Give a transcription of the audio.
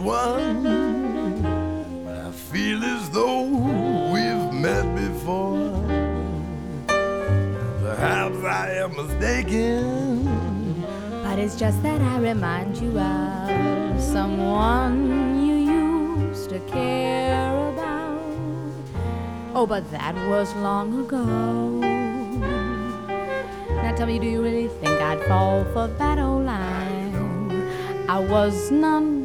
one, but I feel as though we've met before. Perhaps I am mistaken, but it's just that I remind you of someone you used to care about. Oh, but that was long ago. Now tell me, do you really think I'd fall for that old line? I was none